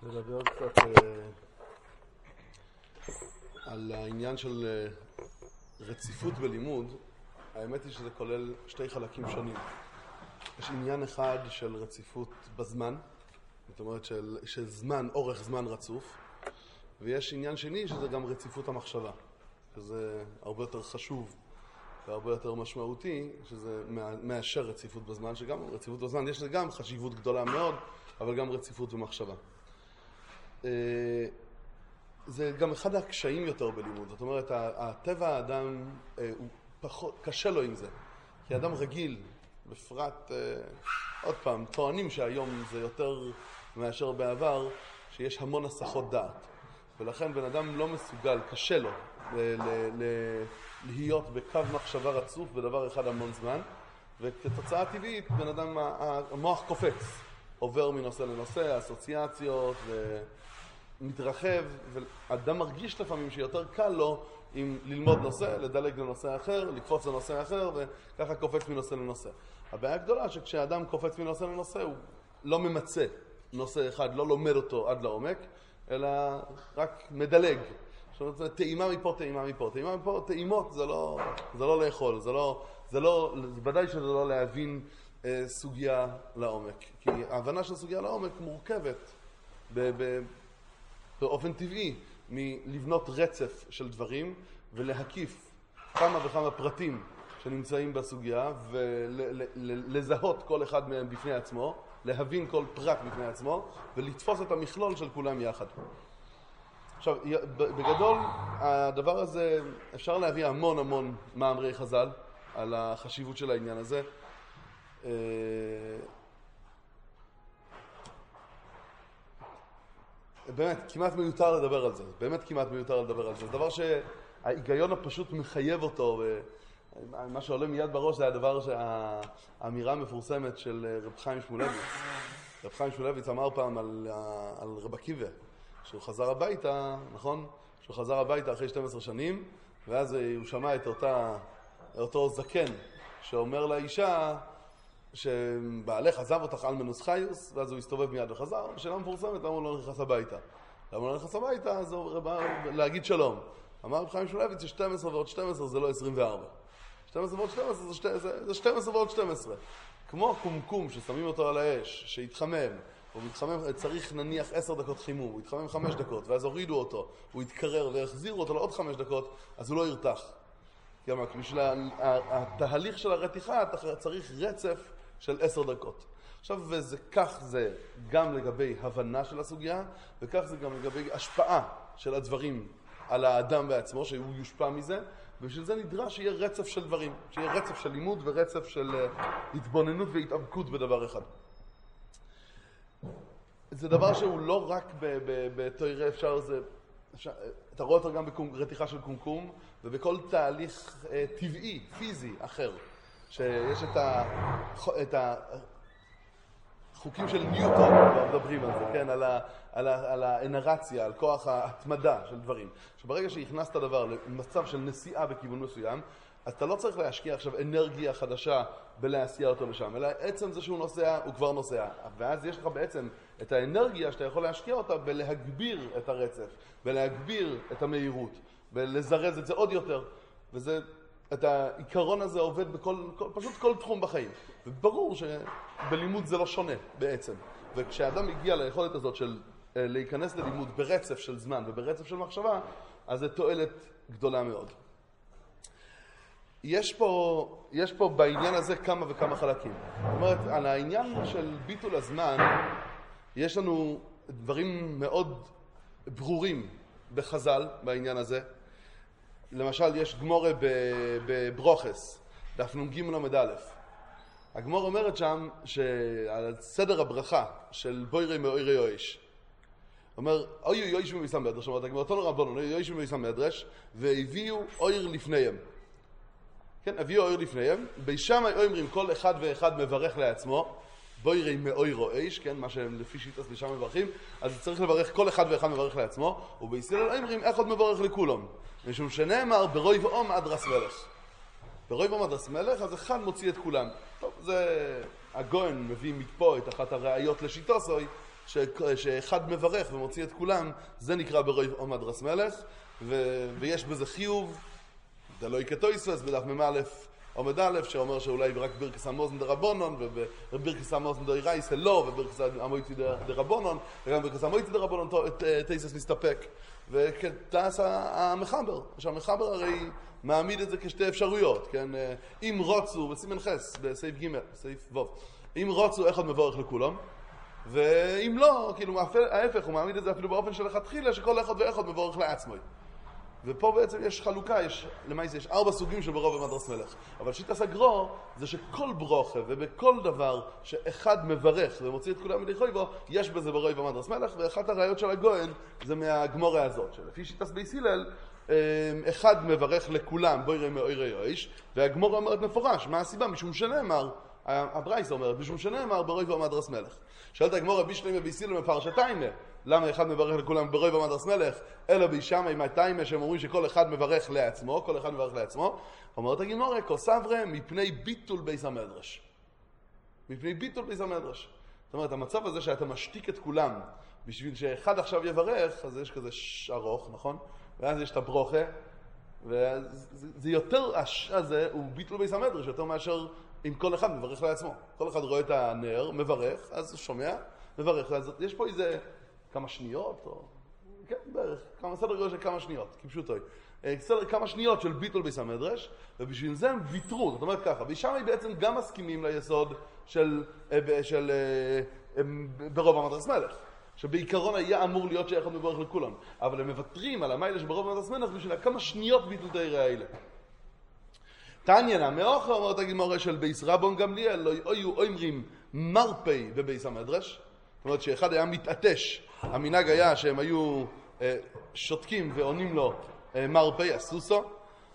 לדבר קצת על העניין של רציפות בלימוד. האמת היא שזה כולל שתי חלקים שונים. יש עניין אחד של רציפות בזמן, זאת אומרת של זמן, אורך זמן רצוף, ויש עניין שני שזה גם רציפות המחשבה, שזה הרבה יותר חשוב והרבה יותר משמעותי, שזה מאשר רציפות בזמן, שגם רציפות בזמן יש גם חשיבות גדולה מאוד, אבל גם רציפות ומחשבה. זה גם אחד הקשיים יותר בלימוד, זאת אומרת, הטבע האדם הוא פחות, קשה לו עם זה, כי האדם רגיל, בפרט, עוד פעם, טוענים שהיום זה יותר מאשר בעבר, שיש המון הסחות דעת, ולכן בן אדם לא מסוגל, קשה לו להיות בקו מחשבה רצוף בדבר אחד המון זמן, וכתוצאה טבעית בן אדם, המוח קופץ, עובר מנושא לנושא, אסוציאציות ומתרחב, ואדם מרגיש לפעמים שיותר קל לו עם ללמוד נושא, לדלג לנושא אחר, לקפוץ לנושא אחר, וככה קופץ מנושא לנושא. הבעיה הגדולה שכשאדם קופץ מנושא לנושא הוא לא ממצא נושא אחד, לא לומד אותו עד לעומק, אלא רק מדלג. זאת אומרת, טעימה מפה, טעימה מפה. טעימה מפה, טעימות, זה לא לאכול, ודאי שזה לא להבין סוגיה לעומק. כי ההבנה של סוגיה לעומק מורכבת באופן טבעי מלבנות רצף של דברים ולהקיף כמה וכמה פרטים שנמצאים בסוגיה ולזהות כל אחד מהם בפני עצמו, להבין כל פרט בפני עצמו ולתפוס את המכלול של כולם יחד. עכשיו, בגדול, הדבר הזה, אפשר להביא המון מאמרי חז"ל על החשיבות של העניין הזה. באמת, כמעט מיותר לדבר על זה. באמת כמעט מיותר לדבר על זה. זה דבר שההיגיון הפשוט מחייב אותו. מה שעולה מיד בראש זה הדבר האמירה המפורסמת של רב חיים שמואלביץ. רב חיים שמואלביץ אמר פעם על רב עקיבא, שהוא חזר הביתה, נכון? שהוא חזר הביתה אחרי 12 שנים, ואז הוא שמע את אותו זקן שאומר לאישה שבעלך עזב אותך על מנוס חיוס, ואז הוא הסתובב מיד וחזר, ושאלה מפורסמת, למה הוא לא נכנס הביתה? למה הוא לא נכנס הביתה? אז הוא בא להגיד שלום. אמר רב חיים שמואלביץ ש12 ועוד 12 זה לא 24. 12 ועוד 12 זה 12 ועוד 12. כמו קומקום ששמים אותו על האש, שהתחמם, הוא מתחמם, צריך נניח 10 דקות חימום, הוא יתחמם 5 דקות, ואז הורידו אותו, הוא יתקרר והחזירו אותו לעוד 5 דקות, אז הוא לא ירתח. כלומר, בשביל התהליך של הרתיחה, אתה צריך רצף של 10 דקות. עכשיו, כך זה גם לגבי הבנה של הסוגיה, וכך זה גם לגבי השפעה של הדברים על האדם בעצמו, שהוא יושפע מזה, ובשביל זה נדרש שיהיה רצף של דברים, שיהיה רצף של לימוד ורצף של התבוננות והתאבקות בדבר אחד. זה דבר שהוא לא רק בתוירה אתה רואה אותו גם ברתיחה של קומקום, ובכל תהליך טבעי, פיזי, אחר, שיש את החוקים של ניוטון, מדברים על זה, כן? על האנרציה, על כוח ההתמדה של דברים. שברגע שהכנסת דבר למצב של נסיעה בכיוון מסוים, אז אתה לא צריך להשקיע עכשיו אנרגיה חדשה בלהסיע אותו לשם, אלא עצם זה שהוא נוסע, הוא כבר נוסע. ואז יש לך בעצם את האנרגיה שאתה יכול להשקיע אותה בלהגביר את הרצף, בלהגביר את המהירות, בלזרז את זה עוד יותר. וזה, את העיקרון הזה עובד פשוט כל תחום בחיים. וברור שבלימוד זה לא שונה בעצם. וכשאדם מגיע ליכולת הזאת של להיכנס ללימוד ברצף של זמן וברצף של מחשבה, אז זה תועלת גדולה מאוד. יש פה בעניין הזה כמה וכמה חלקים. זאת אומרת, על העניין של ביטול הזמן, יש לנו דברים מאוד ברורים בחז"ל בעניין הזה. למשל, יש גמורה בברוכס, דף נ"ג עמוד א'. הגמורה אומרת שם שעל סדר הברכה של בוירי מאוירי יואש. אומר, אוי יואש מביסם מדרש, אומרת הגמורה, תנו רבנו, אוי יואש מביסם מדרש, והביאו אויר לפניהם. כן, הביאו אויר לפניהם, בישם אומרים כל אחד ואחד מברך לעצמו, בוירי מאוירו איש, כן, מה שהם לפי שיטס לשם מברכים, אז צריך לברך, כל אחד ואחד מברך לעצמו, ובישראל אומרים, אחד מברך לכולם. משום שנאמר, ברוי ואום עד רס מלך. ברוי ואום עד רס מלך, אז אחד מוציא את כולם. טוב, זה הגויין מביא מפה את אחת הראיות לשיטוסוי, שאחד מברך ומוציא את כולם, זה נקרא ברוי עומד רס מלך, ויש בזה חיוב, זה לא יקטויספס, בדף מ"א עומד א', שאומר שאולי רק ברכס המוזן דרבונון, וברכס המוזן דרייסה לא, וברכס המויצי דרבונון, וגם ברכס המויצי דרבונון תייסס מסתפק. וכתעש המחבר, שהמחבר הרי מעמיד את זה כשתי אפשרויות, כן? אם רוצו, בסימן חס, בסעיף ג', בסעיף ו', אם רוצו אחד מבורך לכולם, ואם לא, כאילו ההפך, הוא מעמיד את זה אפילו באופן של התחילה, שכל אחד ואחד מבורך לעצמו. ופה בעצם יש חלוקה, למעשה יש 4 סוגים של ברוב ומדרס מלך. אבל שיטת הגרו זה שכל ברוכה ובכל דבר שאחד מברך ומוציא את כולם מדי חויבו, יש בזה ברוב ומדרס מלך, ואחת הראיות של הגויין זה מהגמורה הזאת. שלפי שיטת בייס הלל, אחד מברך לכולם בוירי מאוירי אויש, והגמורה אומרת מפורש, מה הסיבה? משום שנאמר, הברייס אומרת, משום שנאמר ברוב ומדרס מלך. שאלת הגמורה בישלמה בייס הלל מפרשתיימה, למה אחד מברך לכולם ברוי במדרס מלך, אלא בישמה עם התיימה שהם אומרים שכל אחד מברך לעצמו, כל אחד מברך לעצמו. אומרת הגמורה, כוסברה מפני ביטול בייס המדרש. מפני ביטול בייס המדרש. זאת אומרת, המצב הזה שאתה משתיק את כולם, בשביל שאחד עכשיו יברך, אז יש כזה ארוך, נכון? ואז יש את הברוכה, וזה יותר, הזה הוא ביטול בייס המדרש, יותר מאשר אם כל אחד מברך לעצמו. כל אחד רואה את הנר, מברך, אז הוא שומע, מברך. אז יש פה איזה כמה שניות, או... כן, בערך, סדר גודל של כמה שניות, כפשוטוי. כמה שניות של ביטול בייס המדרש, ובשביל זה הם ויתרו, זאת אומרת ככה, ושם הם בעצם גם מסכימים ליסוד של ברוב המדרס מלך, שבעיקרון היה אמור להיות שאחד מברך לכולם, אבל הם מוותרים על המיילה שברוב המדרס מלך בשביל כמה שניות ביטול תאירה האלה. תעניינה, מאוחר אומרת הגמורה של בייס רבון גמליאל, לא היו אומרים מרפי בבייס המדרש, זאת אומרת שאחד היה מתעטש, המנהג היה שהם היו שותקים ועונים לו מרפי, הסוסו.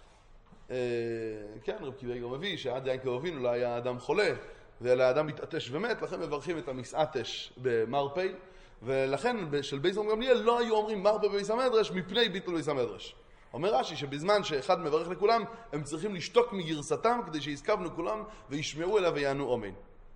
כן, רב קיבי גם מביא שעד יעקב אבינו לא היה אדם חולה, ואלה האדם מתעטש ומת, לכן מברכים את המסעטש במרפי, ולכן של בייס גמליאל לא היו אומרים מרפי בבייס המדרש מפני ביטול בייס המדרש. אומר רש"י שבזמן שאחד מברך לכולם, הם צריכים לשתוק מגרסתם כדי שיזכבנו כולם וישמעו אליו ויענו אומן.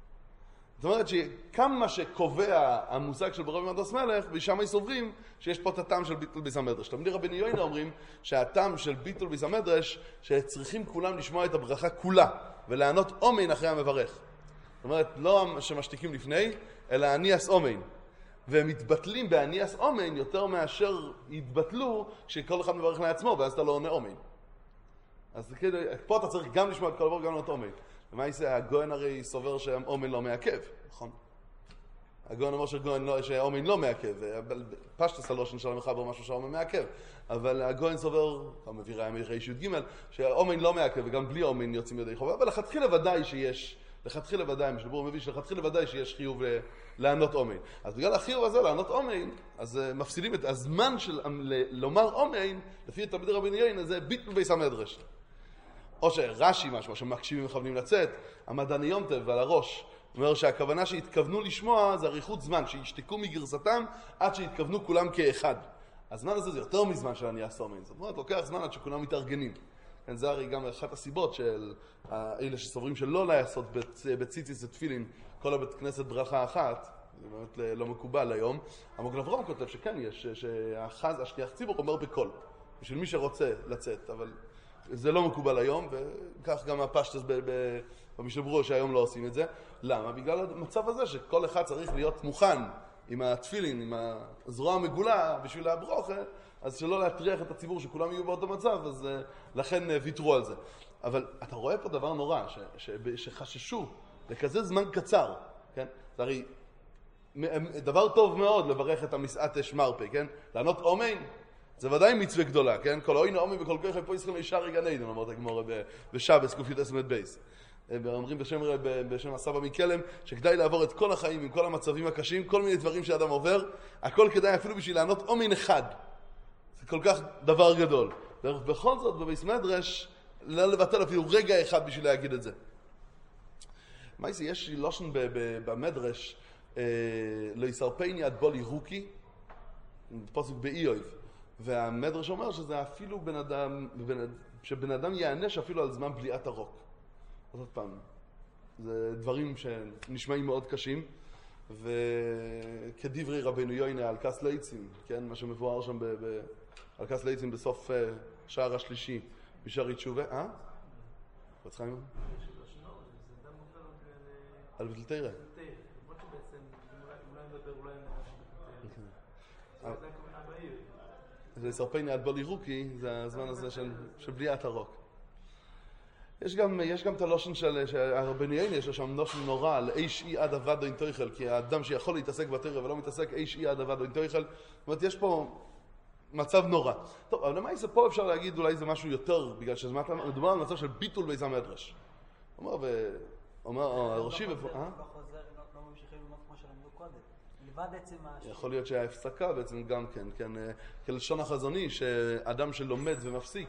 זאת אומרת שכמה שקובע המושג של ברוב ומדרס מלך, ושם הם סוברים שיש פה את הטעם של ביטול בייס המדרש. תלמידי רבנו יוינה אומרים שהטעם של ביטול בייס המדרש, שצריכים כולם לשמוע את הברכה כולה, ולענות אומן אחרי המברך. זאת אומרת, לא שמשתיקים לפני, אלא עניאס אומן. והם מתבטלים בעניאס אומן יותר מאשר יתבטלו כשכל אחד מברך לעצמו, ואז אתה לא עונה אומן. אז פה אתה צריך גם לשמוע את כל דבר, גם לענות אומן. ומה יעשה? הגויין הרי סובר שאומן לא מעכב, נכון? הגויין אומר שאומן לא מעכב, פשטס הלושן של המחבר משהו שאומן מעכב, אבל הגויין סובר, מביא ראיה מריש י"ג, שאומן לא מעכב וגם בלי אומן יוצאים ידי חובה, אבל לכתחילה ודאי שיש, משלבור מביא שלכתחילה ודאי שיש חיוב לענות אומן. אז בגלל החיוב הזה לענות אומן, אז מפסידים את הזמן של לומר אומן, לפי תלמידי רבנו יוינה, זה ביטול בייס המדרש. או שרש"י משהו, שמקשיבים מכוונים לצאת, המדעני יום טוב ועל הראש, אומר שהכוונה שהתכוונו לשמוע זה אריכות זמן, שישתקו מגרסתם עד שהתכוונו כולם כאחד. הזמן הזה זה יותר מזמן של עניאס אומן, זאת אומרת, לוקח זמן עד שכולם מתארגנים. כן, זה הרי גם אחת הסיבות של אלה שסוברים שלא לעשות בציציס ותפילין כל הבית כנסת ברכה אחת, זה באמת לא מקובל היום. המוגן אברהם כותב שכן יש, שהשליח ציבור אומר בקול, בשביל מי שרוצה לצאת, אבל זה לא מקובל היום, וכך גם הפשטס במשלברו שהיום לא עושים את זה. למה? בגלל המצב הזה שכל אחד צריך להיות מוכן עם התפילין, עם הזרוע המגולה בשביל הברוכה, אז שלא להטריח את הציבור שכולם יהיו באותו מצב, אז לכן ויתרו על זה. אבל אתה רואה פה דבר נורא, שחששו לכזה זמן קצר, כן? זה הרי דבר טוב מאוד לברך את המסעטש מרפי, כן? לענות אומן, זה ודאי מצווה גדולה, כן? כל אוין אומן וכל כך פה ישכם ישר גן-עדן, אמרת הגמרא בשבס קופית אסמת בייס. אומרים בשם הסבא מקלם, שכדאי לעבור את כל החיים עם כל המצבים הקשים, כל מיני דברים שאדם עובר, הכל כדאי אפילו בשביל לענות אומן אחד. זה כל כך דבר גדול. ובכל זאת, בבייס מדרש, לא לבטל אפילו רגע אחד בשביל להגיד את זה. מה יעשה? יש לושן במדרש, לא יסרפני עד בולי רוקי, פסוק באיוב. והמדרש אומר שזה אפילו שבן אדם יענש אפילו על זמן בליעת הרוק. עוד פעם, זה דברים שנשמעים מאוד קשים, וכדברי רבנו יוינה על כס ליצים, כן? מה שמבואר שם על כס ליצים בסוף שער השלישי בשערי תשובה. חפץ חיים? על ביטול תורה. זה לסרפני עד בולי רוקי, זה הזמן הזה של בליעת הרוק. יש גם את הלושן של הרבנו יוינה, יש לו שם לושן נורא על איש אי עד עבדו אין תויכל, כי האדם שיכול להתעסק בתורה ולא מתעסק איש אי עד עבדו אין תויכל. זאת אומרת, יש פה מצב נורא. טוב, אבל למה פה אפשר להגיד אולי זה משהו יותר, בגלל שמדובר על מצב של ביטול בית המדרש. אומר ראשי לא ממשיכים ללמוד כמו שלמדו קודם. לבד עצם יכול להיות שההפסקה בעצם גם כן, כלשון החזוני, שאדם שלומד ומפסיק,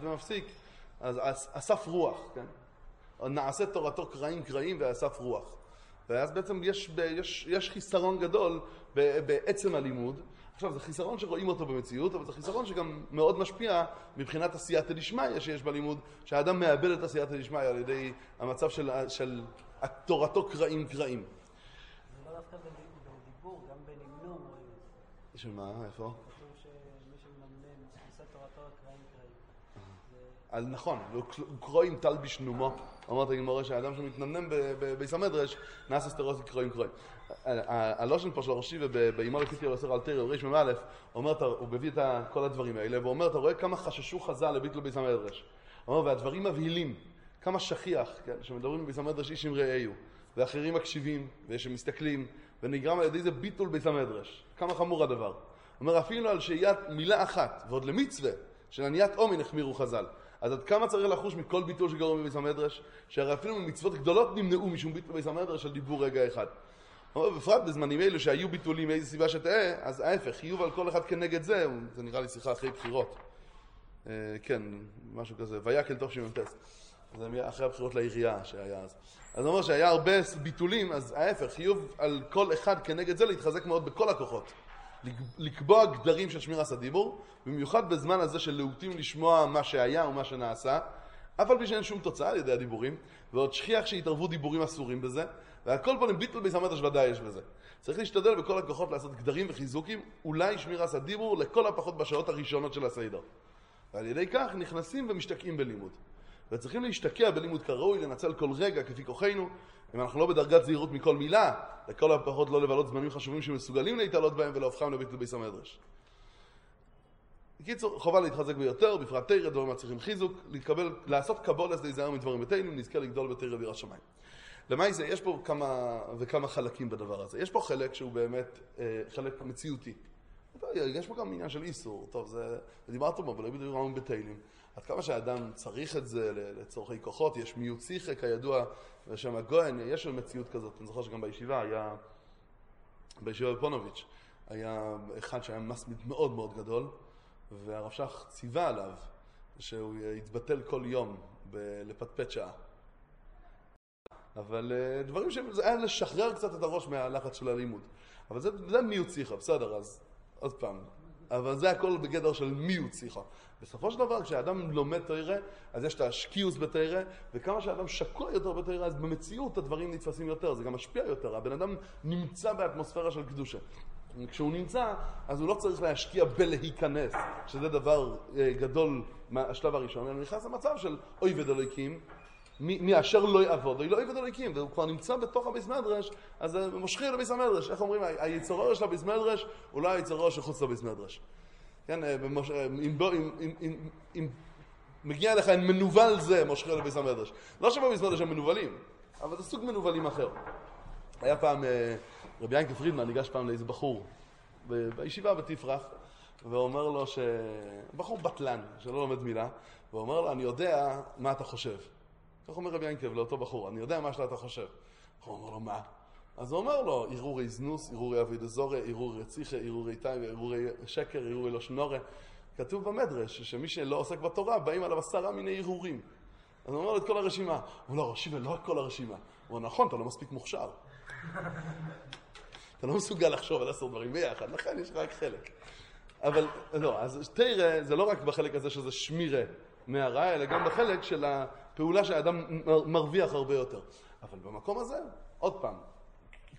אז אסף רוח, כן? נעשה תורתו קראים ואסף רוח. ואז בעצם יש חיסרון גדול בעצם הלימוד. עכשיו, זה חיסרון שרואים אותו במציאות, אבל זה חיסרון שגם מאוד משפיע מבחינת עשייתא דשמיא שיש בלימוד, שהאדם מאבד את עשייתא דשמיא על ידי המצב של תורתו קראים. זה לא דווקא בדיבור, גם בנמנום רואים את זה. שמה? איפה? כתוב שמי שמנמנם עושה תורתו קראים. נכון, הוא קרואים תלביש נומו. אמרת גמרא שהאדם שמתנמנם בבית המדרש נעשה סתירות קרואים. הלושן פה של הראשי ובאימו לקיטי על עשר על תרא, ריש ממאלף, הוא מביא את כל הדברים האלה, ואומר, אתה רואה כמה חששו חז"ל לביטול בית המדרש. הוא אומר, והדברים מבהילים, כמה שכיח, כן, שמדברים בבית המדרש איש עם רעהו, ואחרים מקשיבים, ושמסתכלים, ונגרם על ידי זה ביטול בית המדרש. כמה חמור הדבר. הוא אומר, אפילו על שהיית מילה אחת, ועוד למצווה, של עניית אומין החמירו חז"ל. אז עד כמה צריך לחוש מכל ביטול שגורם בבית המדרש, שהרי אפילו ממצוות גדולות נמנעו משום ביטול בבית המדרש על דיבור רגע אחד. בפרט בזמנים אלו שהיו ביטולים מאיזו סיבה שתהיה, אז ההפך, חיוב על כל אחד כנגד זה נראה לי שיחה אחרי בחירות. כן, משהו כזה, ויקל תוך שמנטס. זה אחרי הבחירות לעירייה שהיה אז. אז אומר שהיה הרבה ביטולים, אז ההפך, חיוב על כל אחד כנגד זה להתחזק מאוד בכל הכוחות. לקבוע גדרים של שמירת הדיבור, במיוחד בזמן הזה של להוטים לשמוע מה שהיה ומה שנעשה, אבל בלי שאין שום תוצאה על ידי הדיבורים, ועוד שכיח שהתערבו דיבורים אסורים בזה, והכל פה ביטול בית המדרש ודאי יש בזה. צריך להשתדל בכל הכוחות לעשות גדרים וחיזוקים, אולי שמירת הדיבור לכל הפחות בשעות הראשונות של הסדר. ועל ידי כך נכנסים ומשתקעים בלימוד. וצריכים להשתקע בלימוד כראוי, לנצל כל רגע כפי כוחנו, אם אנחנו לא בדרגת זהירות מכל מילה, לכל הפחות לא לבלות זמנים חשובים שמסוגלים להתעלות בהם ולהופכם לביטול בית המדרש. בקיצור, חובה להתחזק ביותר, בפרט תרא, דברים מצריכים חיזוק, לעשות קבולת להיזהר מדברים בתינו, נזכה לגדול בתרא ויראת שמיים. למעשה, יש פה כמה וכמה חלקים בדבר הזה. יש פה חלק שהוא באמת חלק מציאותי. יש פה גם עניין של איסור. טוב, זה דיברנו בו, ולא בדברים בתהילים. עד כמה שהאדם צריך את זה לצורכי כוחות, יש מיעוט שיחה, כידוע, ושם הגויין, יש מציאות כזאת. אני זוכר שגם בישיבה היה, בישיבה בפונוביץ', היה אחד שהיה מסמיד מאוד מאוד גדול, והרב שך ציווה עליו שהוא יתבטל כל יום לפטפט שעה. אבל דברים שזה היה לשחרר קצת את הראש מהלחץ של הלימוד. אבל זה מיעוט שיחה, בסדר, אז עוד פעם. אבל זה הכל בגדר של מיעוט שיחה. בסופו של דבר, כשאדם לומד תורה, אז יש את השקיעוס בתורה, וכמה שאדם שקוע יותר בתורה, אז במציאות הדברים נתפסים יותר, זה גם משפיע יותר. הבן אדם נמצא באטמוספירה של קדושה. כשהוא נמצא, אז הוא לא צריך להשקיע בלהיכנס, שזה דבר גדול מהשלב הראשון. הוא נכנס למצב של אוי ודלויקים, מי אשר לא יעבוד, לא יעבוד אלוהיקים, והוא כבר נמצא בתוך הביס מדרש, אז מושכים לביס המדרש. איך אומרים? היצורו של הביס מדרש, אולי היצורו שחוץ לביס מדרש. כן, אם מגיע לך עם מנובל זה, מושכים לביס המדרש. לא שבביס מדרש הם מנובלים, אבל זה סוג מנובלים אחר. היה פעם, רבי ינקה פרידמן ניגש פעם לאיזה בחור, בישיבה בתפרח, ואומר לו בחור בטלן, שלא לומד מילה, ואומר לו, אני יודע מה אתה חושב. כך אומר רבי ינקב לאותו בחור, אני יודע מה שאתה חושב. הוא אומר לו, מה? אז הוא אומר לו, ערעורי זנוס, ערעורי אביד זורה, ערעורי רציחה, ערעורי טייבה, ערעורי שקר, ערעורי לא שנורה. כתוב במדרש שמי שלא עוסק בתורה, באים עליו 10 מיני ערעורים. אז הוא אומר לו את כל הרשימה. הוא לא, ראשי ולא כל הרשימה. הוא אומר, נכון, אתה לא מספיק מוכשר. אתה לא מסוגל לחשוב על 10 דברים ביחד, לכן יש רק חלק. אבל לא, אז תראה, זה לא רק בחלק הזה שזה שמירה מהרעה, אלא גם בחלק של הפעולה שהאדם מרוויח הרבה יותר. אבל במקום הזה, עוד פעם,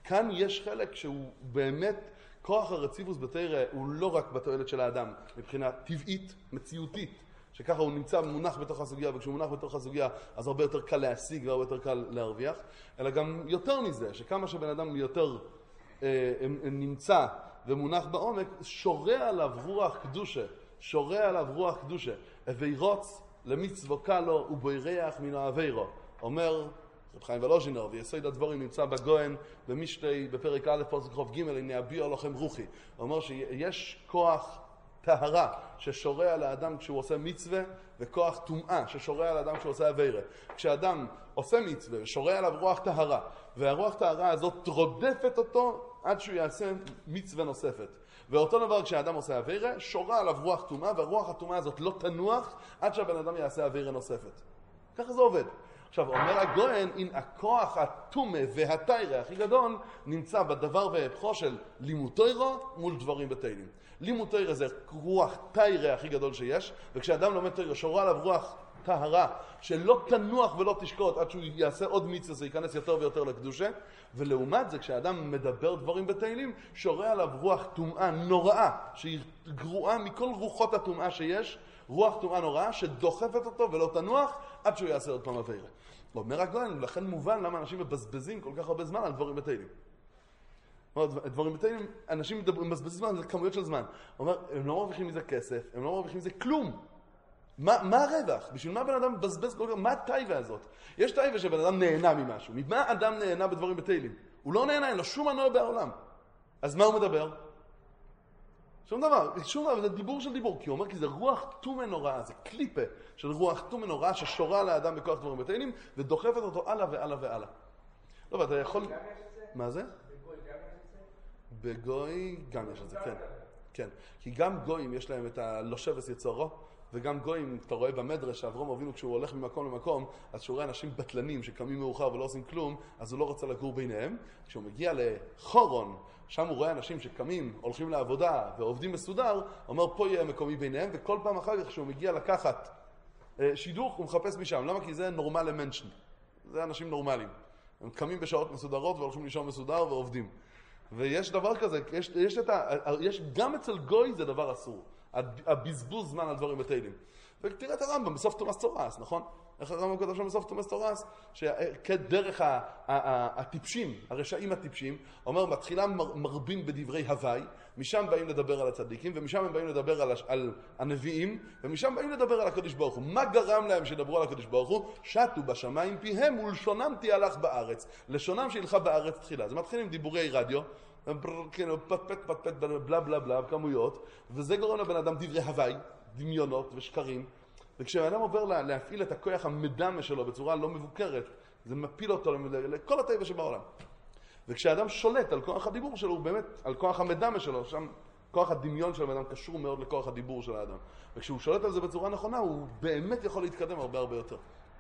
כאן יש חלק שהוא באמת, כוח הרציפוס בתורה הוא לא רק בתועלת של האדם, מבחינה טבעית, מציאותית, שככה הוא נמצא מונח בתוך הסוגיה, וכשהוא מונח בתוך הסוגיה אז הרבה יותר קל להשיג והרבה יותר קל להרוויח, אלא גם יותר מזה, שכמה שבן אדם יותר נמצא ומונח בעומק, שורה עליו רוח קדושה, שורה עליו רוח קדושה, וירוץ למצוו קלו ובוירח מן העבירו. אומר רב חיים ולוז'ינר, ויסוד הדברים נמצא בגוהן במשלי בפרק א' פסוק ח' ג' הנה אביע לכם רוחי. הוא אומר שיש כוח טהרה ששורה על האדם כשהוא עושה מצווה, וכוח טומאה ששורה על האדם כשהוא עושה עבירה. כשאדם עושה מצווה ושורה עליו רוח טהרה, והרוח טהרה הזאת רודפת אותו עד שהוא יעשה מצווה נוספת. ואותו דבר כשאדם עושה עבירה, שורה עליו רוח טומאה, והרוח הטומאה הזאת לא תנוח עד שהבן אדם יעשה עבירה נוספת. ככה זה עובד. עכשיו, אומר הגוהן, אם הכוח הטומא והתיירה הכי גדול נמצא בדבר והפכו של לימוד תורה מול דברים בתהילים. לימוד תורה זה רוח תיירה הכי גדול שיש, וכשאדם לומד תורה שורה עליו רוח טהרה שלא תנוח ולא תשקוט עד שהוא יעשה עוד מצווה, זה ייכנס יותר ויותר לקדושה. ולעומת זה, כשאדם מדבר דברים בתהילים, שורה עליו רוח טומאה נוראה, שהיא גרועה מכל רוחות הטומאה שיש, רוח טומאה נוראה שדוחפת אותו ולא תנוח עד שהוא יעשה עוד פעם עבירה. אומר הגוהן, לכן מובן למה אנשים מבזבזים כל כך הרבה זמן על דברים בתהילים. דברים בתהילים, אנשים מבזבזים זמן, זה כמויות של זמן. אומר, הם לא מרוויחים מזה כסף, הם לא מרוויחים מזה כלום. מה הרווח? בשביל מה בן אדם מבזבז כל כך? מה הטייבה הזאת? יש טייבה שבן אדם נהנה ממשהו. ממה אדם נהנה בדברים בתהילים? הוא לא נהנה, אין לו שום מנוע בעולם. אז מה הוא מדבר? שום דבר, זה דיבור של דיבור, כי הוא אומר כי זה רוח טומאה נוראה, זה קליפה של רוח טומאה נוראה ששורה לאדם בכוח דברים בתהילים ודוחפת אותו הלאה והלאה והלאה. לא, ואתה יכול... מה זה? בגוי גם יש את זה, כן. כן, כי גם גויים יש להם את הלושבס יצורו, וגם גויים, אתה רואה במדרש שאברהם אבינו כשהוא הולך ממקום למקום, אז שהוא רואה אנשים בטלנים שקמים מאוחר ולא עושים כלום, אז הוא לא רוצה לגור ביניהם. כשהוא מגיע לחורון, שם הוא רואה אנשים שקמים, הולכים לעבודה ועובדים מסודר, אומר פה יהיה מקומי ביניהם, וכל פעם אחר כך כשהוא מגיע לקחת שידוך, הוא מחפש משם. למה? כי זה נורמל למנשן. זה אנשים נורמליים. הם קמים בשעות מסודרות והולכים לישון מסודר ועובדים. ויש דבר כזה, יש גם אצל גוי זה דבר אסור. הבזבוז זמן על דברים בתהילים. ותראה את הרמב"ם בסוף תומאס תורס, נכון? איך הרמב"ם כותב שם בסוף תומאס תורס? שכדרך הטיפשים, הרשעים הטיפשים, אומר, מתחילה מרבים בדברי הוואי, משם באים לדבר על הצדיקים, ומשם הם באים לדבר על הנביאים, ומשם באים לדבר על הקדוש ברוך הוא. מה גרם להם שידברו על הקדוש ברוך הוא? שטו בשמיים פיהם ולשונם תהלך בארץ. לשונם שהלכה בארץ תחילה. זה מתחיל עם דיבורי רדיו, פטפט, בלה בלה בלה, כמויות, וזה גורם לבן אדם דברי הוואי, דמיונות ושקרים. וכשאדם עובר להפעיל את הכוח המדמה שלו בצורה לא מבוקרת, זה מפיל אותו לכל הטבע שבעולם. וכשאדם שולט על כוח הדיבור שלו, הוא באמת, על כוח המדמה שלו, שם כוח הדמיון של האדם קשור מאוד לכוח הדיבור של האדם. וכשהוא שולט על זה בצורה נכונה, הוא באמת יכול להתקדם הרבה הרבה יותר.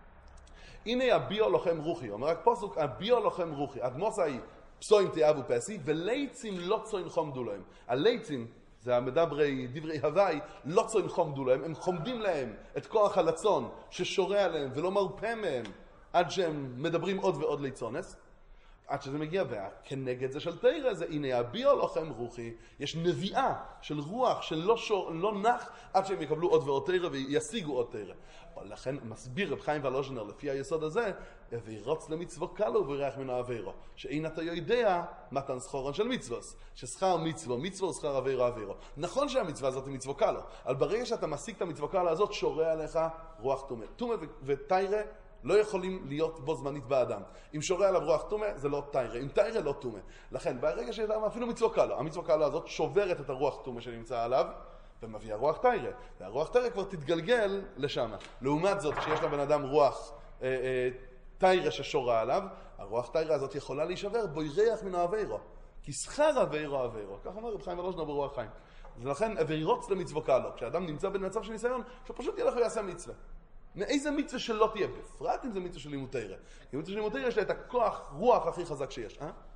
הנה הביאו לכם רוחי, אומר רק פסוק, הביאו לכם רוחי, הדמוסה היא פסוים תיאבו פסי, ולייצים לא צוין חומדו להם. הלייצים, זה המדברי, דברי הוואי, לא צוין חומדו להם, הם חומדים להם את כוח הלצון ששורה עליהם ולא מרפא מהם עד שהם מדברים עוד ועוד ליצונס, עד שזה מגיע וכנגד זה של תירה, זה הנה הביאו לכם רוחי, יש נביאה של רוח שלא נח עד שהם יקבלו עוד ועוד תירה וישיגו עוד תירה. לכן מסביר רב חיים ולוז'ינר לפי היסוד הזה, וירוץ למצוו קלו וירח מן העבירו, שאין אתה יודע מתן שכורן של מצוות, ששכר מצוו שכר עבירו. נכון שהמצווה הזאת היא מצוו קלו, אבל ברגע שאתה משיג את המצוו קלו הזאת, שורה עליך רוח טומאה. טומאה ותיירה לא יכולים להיות בו זמנית באדם. אם שורה עליו רוח טומאה, זה לא תיירה. אם תיירה, לא טומאה. לכן, ברגע שיש להם אפילו מצוו קלו, המצוו קלו הזאת שוברת את הרוח טומאה שנמצא עליו, ומביאה רוח תיירה. והרוח תיירה כבר תתגלגל לשם. לעומת זאת, כשיש לבן אדם רוח תיירה ששורה עליו, הרוח תיירה הזאת יכולה להישבר בו ירח מן העבירו. כי שכר עבירו. כך אומר רב חיים ולוז'ינר ברוח חיים. ולכן, וירוץ למצוו קלו. כשאדם נמצא במצב של ניסיון, שפשוט ילך ויעשה מצווה. מאיזה מצווה שלא תהיה, בפרט אם זה מצווה של לימוד תורה. כי מצווה של לימוד תורה יש לה את הכוח רוח הכי חזק שיש.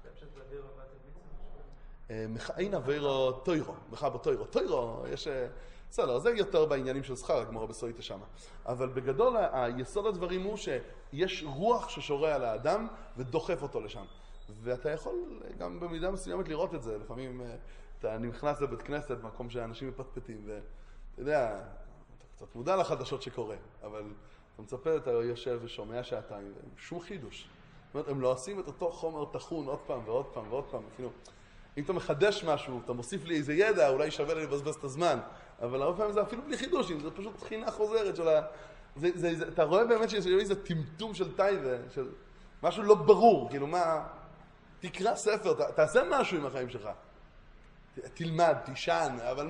אין עבירו תוירו, מחבר תוירו, יש... בסדר, זה יותר בעניינים של שכר, הגמרא בסויטה שמה. אבל בגדול, היסוד הדברים הוא שיש רוח ששורה על האדם ודוחף אותו לשם. ואתה יכול גם במידה מסוימת לראות את זה. לפעמים אתה נכנס לבית כנסת, מקום שאנשים מפטפטים, ואתה יודע, אתה קצת מודע לחדשות שקורה, אבל אתה מצפה, אתה יושב ושומע שעתיים, שום חידוש. זאת אומרת, הם לא עושים את אותו חומר תחון עוד פעם ועוד פעם ועוד פעם. אפילו, אם אתה מחדש משהו, אתה מוסיף לי איזה ידע, אולי שווה לי לבזבז את הזמן. אבל הרבה פעמים זה אפילו בלי חידושים, זה פשוט תחינה חוזרת של אתה רואה באמת שיש איזה טמטום של טייבה, של משהו לא ברור, כאילו מה... תקרא ספר, תעשה משהו עם החיים שלך. תלמד, תישן, אבל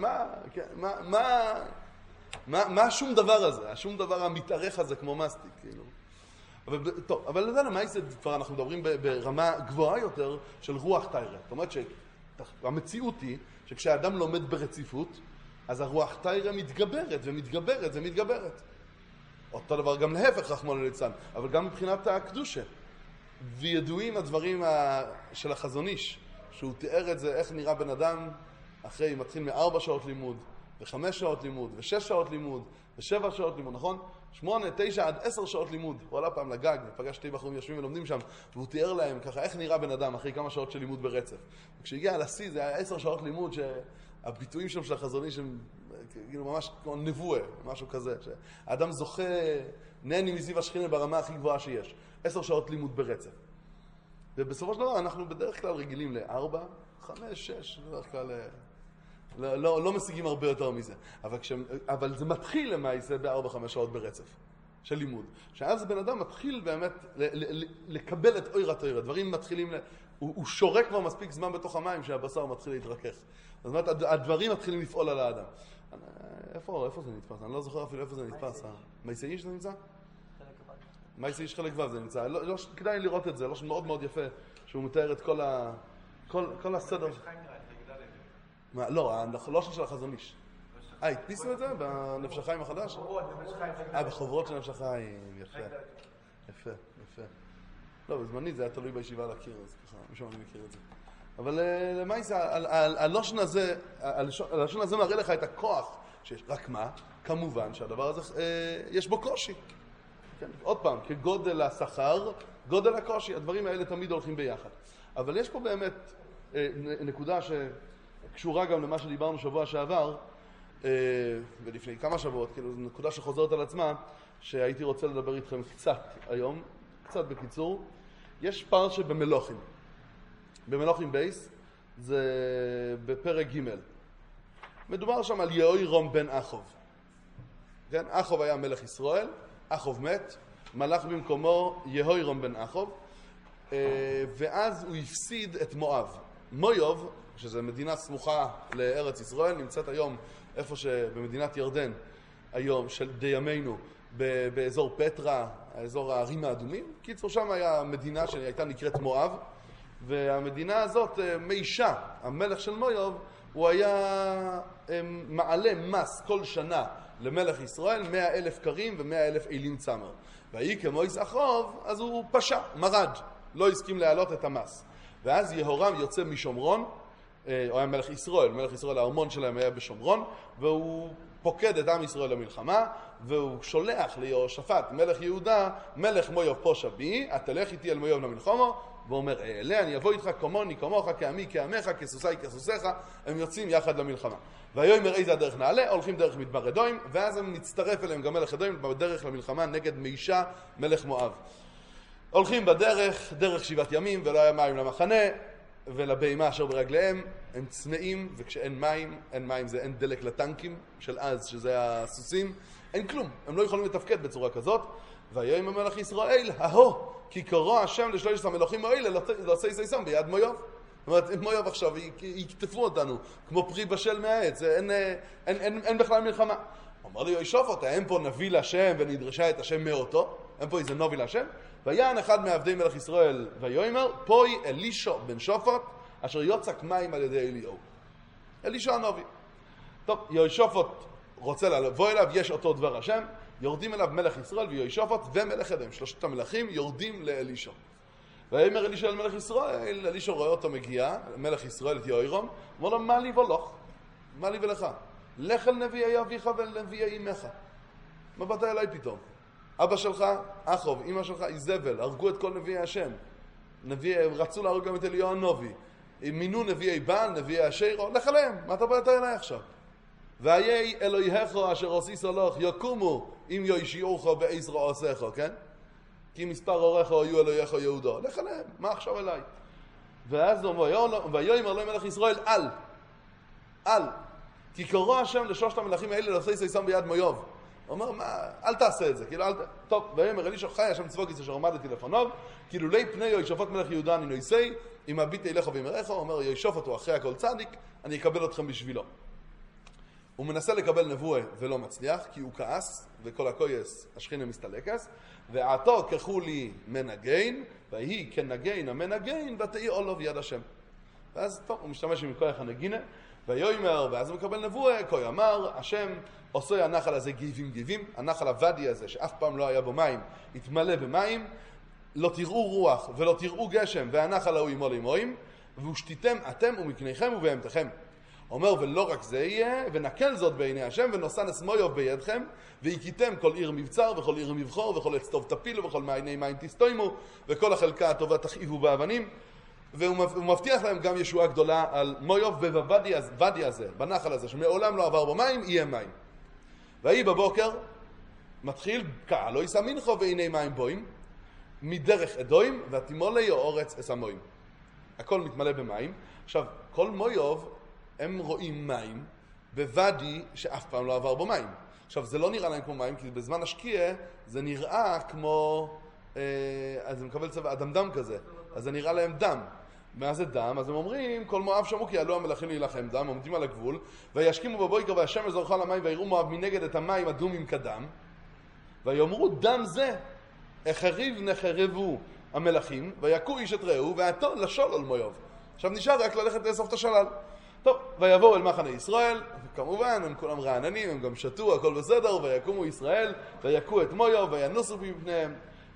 מה השום דבר הזה? השום דבר המתארך הזה כמו מסטיק, כאילו. טוב, אבל לדענו, מה זה כבר אנחנו מדברים ברמה גבוהה יותר של רוח טיירה. זאת אומרת שהמציאות היא שכשהאדם לומד ברציפות, אז הרוח טיירה מתגברת ומתגברת ומתגברת. אותו דבר גם להפך, רחמנא ליצלן, אבל גם מבחינת הקדושה. וידועים הדברים של החזון איש, שהוא תיאר את זה, איך נראה בן אדם אחרי, מתחיל מ4 שעות לימוד, ו5 שעות לימוד, ו6 שעות לימוד, ו7 שעות לימוד, נכון? 8, 9 עד 10 שעות לימוד. הוא עלה פעם לגג, ופגשתי בחורים יושבים ולומדים שם, והוא תיאר להם ככה, איך נראה בן אדם אחרי כמה שעות של לימוד ברצף. וכשהגיע לשיא, זה היה 10 שעות לימוד, שהביטויים שם של החזון איש הם כאילו ממש כמו נבואה, משהו כזה. שהאדם זוכה, נהני מזיו השכינה ברמה הכי גבוהה שיש. 10 שעות לימוד ברצף. ובסופו של דבר אנחנו בדרך כלל רגילים ל4, 5, 6, בדרך כלל לא משיגים הרבה יותר מזה. אבל זה מתחיל למעשה ב4-5 שעות ברצף של לימוד. שאז בן אדם מתחיל באמת לקבל את אויר התויר. הדברים מתחילים, הוא שורק כבר מספיק זמן בתוך המים שהבשר מתחיל להתרכך. זאת אומרת, הדברים מתחילים לפעול על האדם. איפה זה נתפס? אני לא זוכר אפילו איפה זה נתפס. מייסי איש זה נמצא? מייסי איש חלק ו' זה נמצא. כדאי לראות את זה, מאוד מאוד יפה, שהוא מתאר את כל הסדר. לא, לא של החזון איש. הדפיסו את זה בנפש החיים החדש? בחוברות של נפש החיים, יפה. יפה, יפה. לא, בזמני זה היה תלוי בישיבה להכיר, אז ככה, משום אני מכיר את זה. אבל למעשה, הלשון הזה מראה לך את הכוח שיש. רק מה? כמובן שהדבר הזה, יש בו קושי. עוד פעם, כגודל השכר, גודל הקושי, הדברים האלה תמיד הולכים ביחד. אבל יש פה באמת נקודה שקשורה גם למה שדיברנו שבוע שעבר, ולפני כמה שבועות, כאילו זו נקודה שחוזרת על עצמה, שהייתי רוצה לדבר איתכם קצת היום, קצת בקיצור. יש פרשה במלוכים. במלוכים בייס, זה בפרק ג'. מדובר שם על יהוירום בן אחוב. כן? אחוב היה מלך ישראל, אחוב מת, מלך במקומו יהוירום בן אחוב, ואז הוא הפסיד את מואב. מויוב, שזו מדינה סמוכה לארץ ישראל, נמצאת היום איפה שבמדינת ירדן, היום של דיימינו, באזור פטרה, האזור הערים האדומים. קיצור, שם היה מדינה שהייתה נקראת מואב, והמדינה הזאת, מישה, המלך של מויוב, הוא היה מעלה מס כל שנה למלך ישראל, 100,000 קרים ו100,000 אילים צמר. והיא כמויס אחוב, אז הוא פשע, מרד, לא הסכים להעלות את המס. ואז יהורם יוצא משומרון, הוא היה מלך ישראל, מלך ישראל הארמון שלהם היה בשומרון, והוא פוקד את עם ישראל למלחמה, והוא שולח ליהושפט, מלך יהודה, מלך מויוב פושע בי, התלך איתי אל מויוב למלחמה, ואומר, אלה אני אבוא איתך כמוני, כמוך, כעמי, כעמך, כסוסי, כסוסיך, הם יוצאים יחד למלחמה. והיום איזה הדרך נעלה, הולכים דרך מדבר אדוים, ואז הם נצטרף אליהם גם מלך אדוים בדרך למלחמה נגד מישה, מלך מואב. הולכים בדרך, דרך 7 ימים, ולא היה מים למחנה, ולבהמה אשר ברגליהם, הם צמאים, וכשאין מים, אין מים זה אין דלק לטנקים של אז, שזה הסוסים, אין כלום, הם לא יכולים לתפקד בצורה כזאת. והיום המלך ישראל, כי קרא השם לשלושת המלכים האלה, לא עשה יסייסם ביד מויוב. זאת אומרת, מויוב עכשיו, יקטפו אותנו, כמו פרי בשל מהעץ, אין בכלל מלחמה. אמר לי, יהושפט, אין פה נביא להשם ונדרשה את השם מאותו, אין פה איזה נביא להשם. ויען אחד מעבדי מלך ישראל ויאמר, פוי אלישע בן שופט, אשר יוצק מים על ידי אליהו. אלישע הנביא. טוב, יהושפט רוצה לבוא אליו, יש אותו דבר השם, יורדים אליו מלך ישראל ויהושפט ומלך אדוים, 3 המלכים יורדים לאלישע. ויאמר אלישע אל מלך ישראל, אלישע רואה אותו מגיע, מלך ישראל את יהוירום, אומר לו, מה לי ולך? מה לי ולך? לך אל נביאי אביך ואל נביאי אמך. מה באת אליי פתאום? אבא שלך, אחוב, אמא שלך, איזבל, הרגו את כל נביאי השם. רצו להרוג גם את אליהו הנובי. מינו נביאי בעל, נביאי אשרו, לך עליהם, מה אתה באת אליי עכשיו? ויהי אלוהיך אשר עושיס הלוך יקומו אם יושיעוך בעזרו עושיך, כן? כי מספר אורך היו אלוהיך יהודו, לך עליהם, מה עכשיו אליי? ואז ויאמר להם מלך ישראל, אל, כי קרא השם לשלושת המלכים האלה לעושי שישם ביד מויוב. הוא אומר, אל תעשה את זה, כאילו, טוב, ויאמר אלישע חי השם צבוקי אשר עמדתי לפניו, כאילו לי פני יהושפט מלך יהודה אני נויסי, אם הביט אליך וימריך, הוא אומר, יהושפט הוא אחרי הכל צדיק, אני אקבל אתכם בשבילו. הוא מנסה לקבל נבואה ולא מצליח, כי הוא כעס, וכל הכויס השכינה מסתלקס, ועתו כחו לי מנגן, והיא כנגן המנגן, ותהי עולו ביד השם. ואז טוב, הוא משתמש עם כוח הנגינה, ויאמר, ואז הוא מקבל נבואה, כה אמר, השם עושה הנחל הזה גיבים, הנחל הוואדי הזה, שאף פעם לא היה בו מים, יתמלא במים, לא תראו רוח ולא תראו גשם, והנחל ההוא ימול ימוים, ושתיתם אתם ומקניכם ובהמתכם. אומר, ולא רק זה יהיה, ונקל זאת בעיני השם, ונושא נשמויוב בידכם, והקיתם כל עיר מבצר, וכל עיר מבחור, וכל עץ טוב תפילו, וכל מעייני מים תסתוימו, וכל החלקה הטובה תכאיבו באבנים. והוא מבטיח להם גם ישועה גדולה על מויוב ובוואדי הזה, בנחל הזה, שמעולם לא עבר בו מים, יהיה מים. והיא בבוקר מתחיל, לא יישא מנחו והנה מים בוים, מדרך אדוים, ותימול יאורץ אסמוים. הכל מתמלא במים. עכשיו, כל מויוב, הם רואים מים בוואדי שאף פעם לא עבר בו מים. עכשיו, זה לא נראה להם כמו מים, כי בזמן השקיע זה נראה כמו, אז זה מקבל צבע אדמדם כזה, אז זה נראה להם דם. מה זה דם? אז הם אומרים, כל מואב שמעו כי עלו המלכים להילחם דם, עומדים על הגבול, וישכימו בבוקר והשמש זרחה על המים, ויראו מואב מנגד את המים אדומים כדם, ויאמרו דם זה, החריב נחרבו המלכים, ויקו איש את רעהו, ועתו לשול על מויוב. עכשיו נשאר רק ללכת לאסוף את השלל. טוב, ויבואו אל מחנה ישראל, כמובן, הם כולם רעננים, הם גם שתו, הכל בסדר, ויקומו ישראל, ויקו את מויוב, וינוסו בפניהם,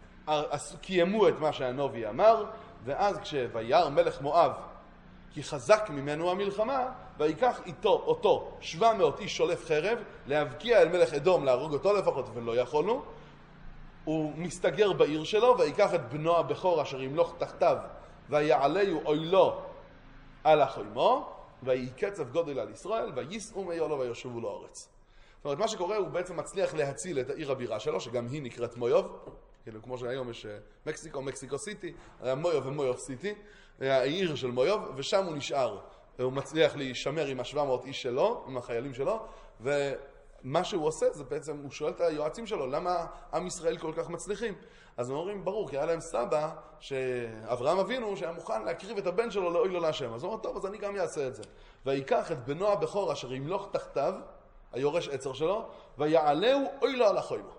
קיימו את מה שהנובי אמר, ואז כשווירא מלך מואב, כי חזק ממנו המלחמה, ויקח איתו אותו 700 איש שולף חרב, להבקיע אל מלך אדום, להרוג אותו לפחות, ולא יכולנו, הוא מסתגר בעיר שלו, ויקח את בנו הבכור אשר ימלוך תחתיו, ויעלהו אוילו על החיימו, ויקצף גודל על ישראל, וייסעו מיולו ויושבו לארץ. זאת אומרת, מה שקורה הוא בעצם מצליח להציל את העיר הבירה שלו, שגם היא נקראת מויוב, כאילו כמו שהיום יש מקסיקו סיטי, מויוב ומויוב סיטי, העיר של מויוב, ושם הוא נשאר. הוא מצליח להישמר עם ה-700 איש שלו, עם החיילים שלו, ומה שהוא עושה זה בעצם, הוא שואל את היועצים שלו, למה עם ישראל כל כך מצליחים? אז הם אומרים, ברור, כי היה להם סבא, שאברהם אבינו, שהיה מוכן להקריב את הבן שלו לאוי לו להשם. אז הוא אומר, טוב, אז אני גם אעשה את זה. ויקח את בנו הבכור אשר ימלוך תחתיו, היורש עצר שלו, ויעלהו אוי לו על החיימו.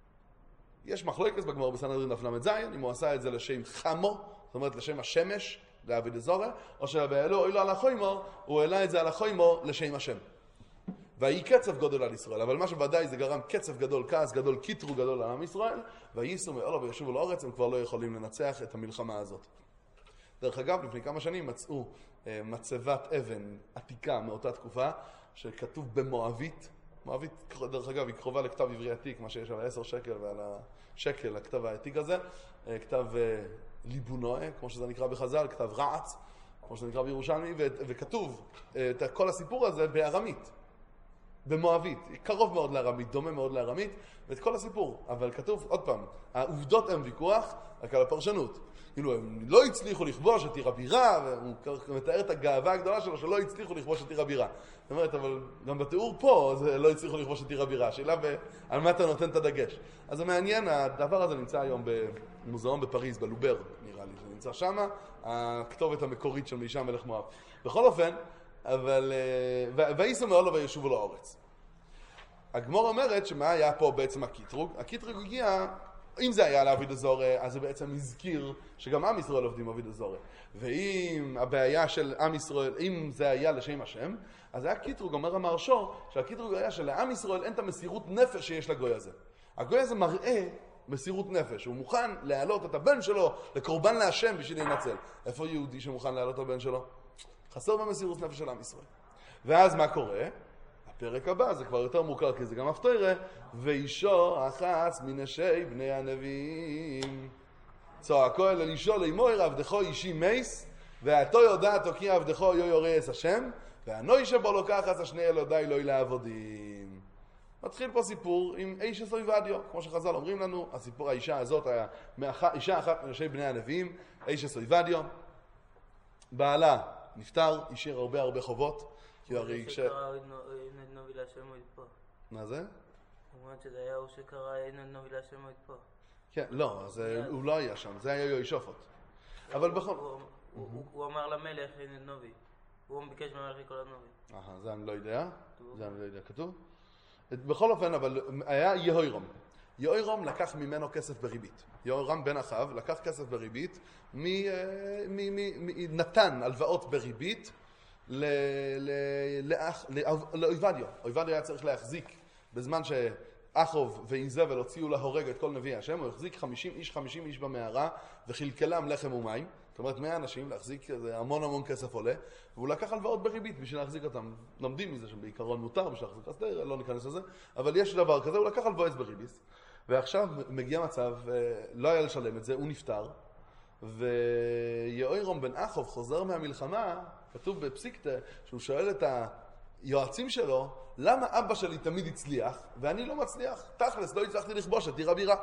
יש מחלוקת בגמרא בסנהדרין דף ל"ז, אם הוא עשה את זה לשם חמו, זאת אומרת לשם השמש, לעבד זורע, או שבעלו אוי לו על החיימו, הוא העלה את זה על החיימו לשם השם. ויהי קצף גדול על ישראל, אבל מה שוודאי זה גרם קצף גדול, כעס גדול, קיטרו גדול על עם ישראל, וייסעו מעולו וישובו לארץ, הם כבר לא יכולים לנצח את המלחמה הזאת. דרך אגב, לפני כמה שנים מצאו מצבת אבן עתיקה מאותה תקופה, שכתוב במואבית. מואבית, דרך אגב, היא קרובה לכתב עברי עתיק, מה שיש על 10 שקל ועל השקל, הכתב העתיק הזה, כתב ליבונואה, כמו שזה נקרא בחז"ל, כתב רעץ, כמו שזה נקרא בירושלמי, וכתוב את כל הסיפור הזה בארמית. במואבית, קרוב מאוד לארמית, דומה מאוד לארמית, ואת כל הסיפור. אבל כתוב, עוד פעם, העובדות הם ויכוח, רק על הפרשנות. כאילו, הם לא הצליחו לכבוש את עיר הבירה, והוא מתאר את הגאווה הגדולה שלו, שלא הצליחו לכבוש את עיר הבירה. זאת אומרת, אבל גם בתיאור פה, זה לא הצליחו לכבוש את עיר הבירה. השאלה על מה אתה נותן את הדגש. אז זה מעניין, הדבר הזה נמצא היום במוזיאון בפריז, בלובר, נראה לי, שנמצא שם, הכתובת המקורית של מישה מלך מואב. בכל אופן, אבל וייסעו מעולו וישובו לארץ. הגמרא אומרת שמה היה פה בעצם הקיטרוג? הקיטרוג הגיע, אם זה היה לעבוד הזורע, אז זה בעצם הזכיר שגם עם ישראל עובדים עבוד הזורע. ואם הבעיה של עם ישראל, אם זה היה לשם השם, אז היה קיטרוג, אומר המהרש"א, שהקיטרוג היה שלעם ישראל אין את המסירות נפש שיש לגוי הזה. הגוי הזה מראה מסירות נפש, הוא מוכן להעלות את הבן שלו לקורבן להשם בשביל להינצל. איפה יהודי שמוכן להעלות את הבן שלו? חסר במסירות נפש של עם ישראל. ואז מה קורה? הפרק הבא, זה כבר יותר מוכר, כי זה גם הפטרה, ואישו אחס מנשי בני הנביאים. צועקו אל אלישע לאמור עבדך אישי מייס ואתו יודעתו כי עבדך יורה אס השם והנוי שבו לוקח את השני אלודי לא לעבודים. מתחיל פה סיפור עם איש עבדיו, כמו שחז"ל אומרים לנו, הסיפור האישה הזאת היה אישה אחת מראשי בני הנביאים, איש עבדיו. בעלה נפטר, השאיר הרבה חובות, כי הרי מה זה? הוא אומר שזה היה הוא שקרא אין נובי להשם מועד פה. כן, לא, אז הוא לא היה שם, זה היה יהושפט. אבל בכל... הוא אמר למלך אין נובי. הוא ביקש מהמלך לקרוא לנובי. זה אני לא יודע. זה אני לא יודע, כתוב. בכל אופן, אבל היה יהוירם. יהוירם לקח ממנו כסף בריבית. יהוירם בן אחאב לקח כסף בריבית, נתן הלוואות בריבית לאויבדיו. אויבדיו היה צריך להחזיק בזמן שאחוב ואיזבל הוציאו להורג את כל נביא השם, הוא החזיק 50 איש במערה וחלקלם לחם ומים. זאת אומרת 100 אנשים להחזיק, זה המון כסף עולה, והוא לקח הלוואות בריבית בשביל להחזיק אותם. לומדים מזה שבעיקרון מותר בשביל להחזיק, אז לא ניכנס לזה, אבל יש דבר כזה, הוא לקח הלוואות בריבית, ועכשיו מגיע מצב, לא היה לשלם את זה, הוא נפטר, ויהוירם בן אחוב חוזר מהמלחמה, כתוב בפסיקתא, שהוא שואל את היועצים שלו, למה אבא שלי תמיד הצליח, ואני לא מצליח? תכלס, לא הצלחתי לכבוש את עיר הבירה.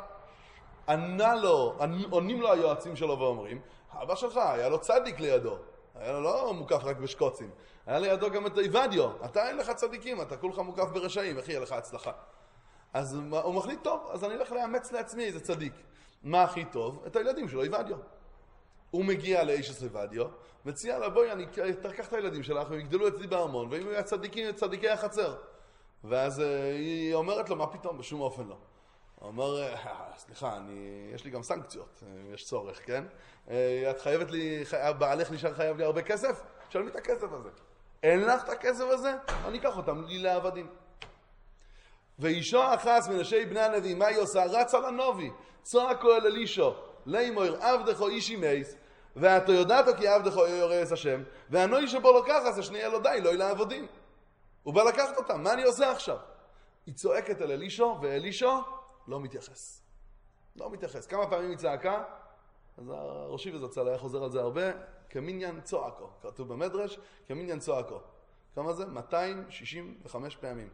עונים לו היועצים שלו ואומרים, אבא שלך, היה לו צדיק לידו, היה לו לא מוקף רק בשקוצים, היה לידו גם את עבדיו, אתה אין לך צדיקים, אתה כולך מוקף ברשעים, איך יהיה לך הצלחה? אז הוא מחליט, טוב, אז אני אלך לאמץ לעצמי איזה צדיק. מה הכי טוב? את הילדים שלו, עבדיו. הוא מגיע לאיש עבדיו, מציע לה, בואי, אני תרקח את הילדים שלך, והם יגדלו אצלי בארמון, ואם יהיו צדיקים, צדיקי החצר. ואז היא אומרת לו, מה פתאום? בשום אופן לא. הוא אומר, סליחה, יש לי גם סנקציות, יש צורך, כן? את חייבת לי, בעלך נשאר חייב לי הרבה כסף? תשלמי את הכסף הזה. אין לך את הכסף הזה? אני אקח אותם לי לעבדים. ואישה אחת מנשי בני הנביאים, מה היא עושה? רצה לנובי, צועקו אל אלישע, לאמור עבדך אישי מייס, ואתה יודעת כי עבדך יורה אס השם, והנוי שבו לוקח אז השני אלודי לא לעבדים. הוא בא לקחת אותם, מה אני עושה עכשיו? היא צועקת אל אלישע, ואלישע לא מתייחס. לא מתייחס. כמה פעמים היא צעקה? אז הראשי וזצ"ל היה חוזר על זה הרבה, כמניין צועקו. כתוב במדרש, כמניין צועקו. כמה זה? 265 פעמים.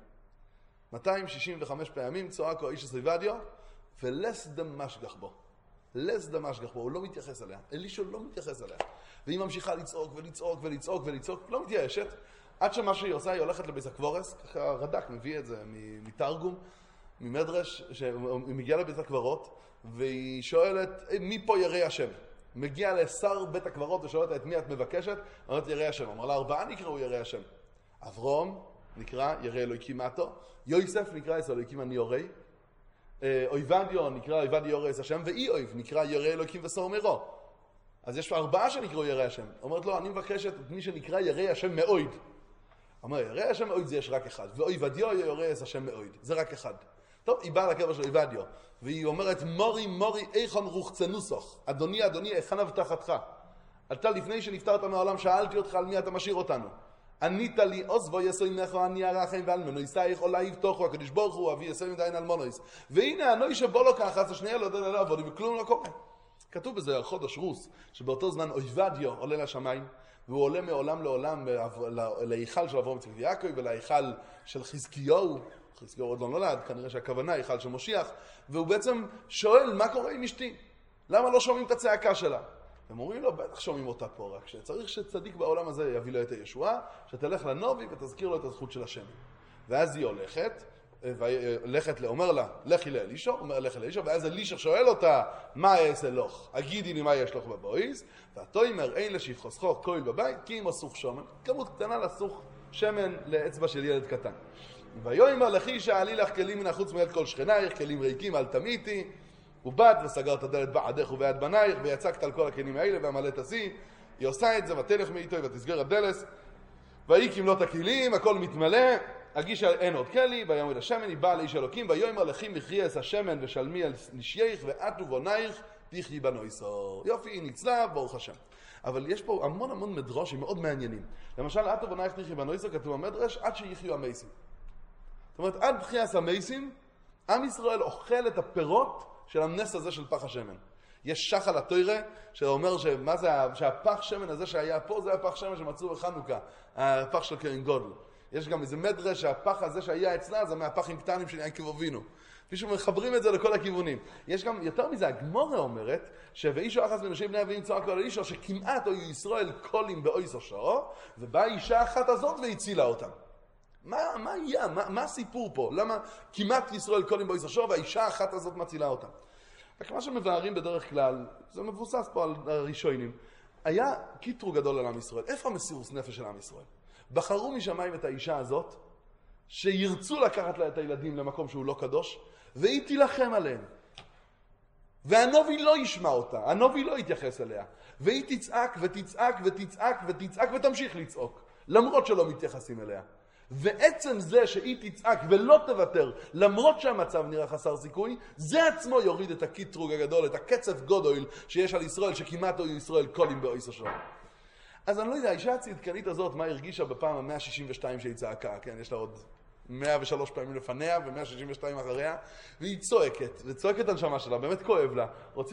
265 פעמים צועקו איש עבדיו, ולס דמשגח בו. לס דמשגח בו, הוא לא מתייחס אליה. אלישע לא מתייחס אליה. והיא ממשיכה לצעוק ולצעוק ולצעוק ולצעוק, לא מתייאשת. עד שמה שהיא עושה, היא הולכת לבית הקבורס, ככה רד"ק מביא את זה מתרגום, ממדרש, שהיא מגיעה לבית הקברות, והיא שואלת, מי פה ירא השם? מגיעה לשר בית הקברות ושואלת את מי את מבקשת, אומרת ירא השם. אמר לה, 4 נקראו ירא השם. אברום נקרא ירא אלוהיקים עתו, יוסף נקרא אס אלוהיקים אני יורא, עבדיו נקרא עבדי יורא אס השם, ואיוב נקרא ירא אלוהיקים וסור מרו. אז יש 4 שנקראו ירא השם. אומרת לו, אני מבקשת את מי שנקרא ירא השם מאויד. אמר, ירא השם מאויד זה יש רק אחד, ועבדיו יורא אס השם מאויד, זה רק אחד. טוב, היא באה לקבר של עבדיו, והיא אומרת, מורי, איכון רוחצנוסוך, אדוני, היכן הבטחתך? אתה לפני שנפטרת מהעולם, שאלתי אותך על מי אתה משאיר אותנו. ענית לי, עוזבו יסוימך, אני הרחם ואלמנויסייך, עולה יבטוחו, הקדוש ברוך הוא, אבי יסוים דיין אלמונויס. והנה, הנוי שבו לו ככה, זה שנייה לא יודע לעבוד, וכלום לא קורה. כתוב בזה חודש רוס, שבאותו זמן עבדיו עולה לשמיים, והוא עולה מעולם לעולם להיכל של אברהם יצחק ויעקב ולהיכל של חזקיהו. חזקיהו עוד לא נולד, כנראה שהכוונה היכל של משיח, והוא בעצם שואל, מה קורה עם אשתי? למה לא שומעים את הצעקה שלה? הם אומרים לו, בטח שומעים אותה פה, רק שצריך שצדיק בעולם הזה יביא לו את הישועה, שתלך לנובי ותזכיר לו את הזכות של השם. ואז היא הולכת, אומר לה, לכי לאלישע, אומר לכי לאלישע, ואז אלישע שואל אותה, מה אעשה לך? הגידי לי מה יש לך בבויס, והתוימר אין לשפחוסכו כהל בבית, כי אם אסוך שמן, כמות קטנה לסוך שמן לאצבע של ילד קטן. ויאמר לכי שאלי לך כלים מן החוץ מיד כל שכנייך, כלים ריקים אל תמיתי, ובאת וסגרת הדלת בעדך וביד בנייך, ויצקת על כל הכלים האלה והמלאת עשי. היא עושה את זה, ותלך מאיתו ותסגר הדלת, והיא כמלות הכלים, הכל מתמלא, הגישה אין עוד כלי, ויאמר השמן, היא באה לאיש אלוקים, ויאמר לכי מכרי אס השמן ושלמי על נשייך ועטו בונייך, תחי בנויסור. יופי, היא ניצלה, ברוך השם. אבל יש פה המון מדרושים מאוד מעניינים. למשל, עטו בונייך תחי בנויסור, כתוב המדרש, עד שיחיו המייסים. זאת אומרת, עד בחיית המייסים, עם ישראל אוכל את הפירות של הנס הזה של פח השמן. יש שחל התוירה שאומר שמה זה, שהפח שמן הזה שהיה פה זה הפח שמן שמצאו בחנוכה, הפח של כהן גודל. יש גם איזה מדרש שהפח הזה שהיה אצלה זה מהפחים קטנים של יעקב אבינו. מישהו מחברים את זה לכל הכיוונים. יש גם יותר מזה, הגמורה אומרת ואישו אחת מנשי בני אביהם צועקו על אישו שכמעט היו ישראל קולים באויס השעו, ובאה אישה אחת הזאת והצילה אותם. מה היה? מה הסיפור פה? למה כמעט ישראל קולים באויס השעו והאישה האחת הזאת מצילה אותם? וכמה שמבארים בדרך כלל, זה מבוסס פה על הראשונים, היה קיטרו גדול על עם ישראל. איפה המסירות נפש של עם ישראל? בחרו משמיים את האישה הזאת, שירצו לקחת לה את הילדים למקום שהוא לא קדוש, והיא תילחם עליהם. והנובי לא ישמע אותה, הנובי לא יתייחס אליה. והיא תצעק ותצעק ותצעק ותצעק ותמשיך לצעוק, למרות שלא מתייחסים אליה. ועצם זה שהיא תצעק ולא תוותר, למרות שהמצב נראה חסר סיכוי, זה עצמו יוריד את הקיטרוג הגדול, את הקצף גודל שיש על ישראל, שכמעט היו ישראל קולים באויס השעו. אז אני לא יודע, האישה הצדקנית הזאת, מה הרגישה בפעם ה-162 שהיא צעקה, כן? יש לה עוד 103 פעמים לפניה ו-162 אחריה, והיא צועקת, וצועקת הנשמה שלה, באמת כואב לה,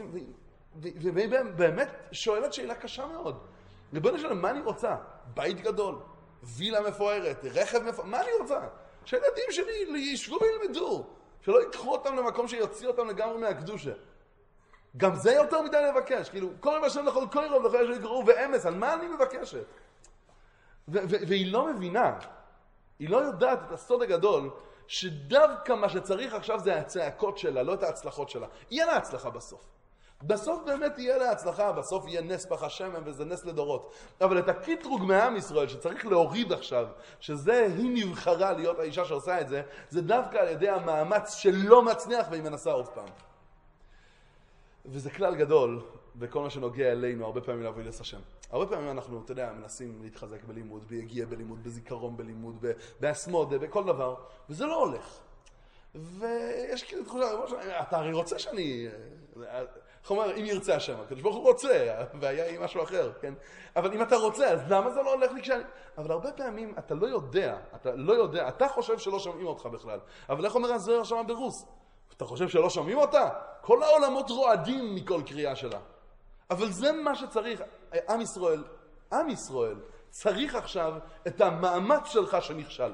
והיא באמת שואלת שאלה קשה מאוד. ריבונו של עולם, מה אני רוצה? בית גדול, וילה מפוארת, רכב מפואר, מה אני רוצה? שהילדים שלי ישבו וילמדו, שלא ייקחו אותם למקום שיוציא אותם לגמרי מהקדושה. גם זה יותר מדי לבקש, כאילו, כל מה שאני יכול, כל רוב לכם שיקראו ואמס, על מה אני מבקשת? והיא לא מבינה, היא לא יודעת את הסוד הגדול, שדווקא מה שצריך עכשיו זה הצעקות שלה, לא את ההצלחות שלה. יהיה לה הצלחה בסוף. בסוף באמת יהיה לה הצלחה, בסוף יהיה נס פח השמן וזה נס לדורות. אבל את הקיטרוג מעם ישראל שצריך להוריד עכשיו, שזה היא נבחרה להיות האישה שעושה את זה, זה דווקא על ידי המאמץ שלא מצניח והיא מנסה עוד פעם. וזה כלל גדול, בכל מה שנוגע אלינו, הרבה פעמים להביא לשם. הרבה פעמים אנחנו, אתה יודע, מנסים להתחזק בלימוד, ביגיע בלימוד, בזיכרון בלימוד, באסמוד, בכל דבר, וזה לא הולך. ויש כאילו תחושה, אתה הרי רוצה שאני... איך אומר, אם ירצה השם, הקדוש ברוך הוא רוצה, והיה עם משהו אחר, כן? אבל אם אתה רוצה, אז למה זה לא הולך לי כשאני... אבל הרבה פעמים אתה לא יודע, אתה חושב שלא שומעים אותך בכלל. אבל איך אומר הזוהר שם ברוס? אתה חושב שלא שומעים אותה? כל העולמות רועדים מכל קריאה שלה. אבל זה מה שצריך. עם ישראל צריך עכשיו את המאמץ שלך שנכשל.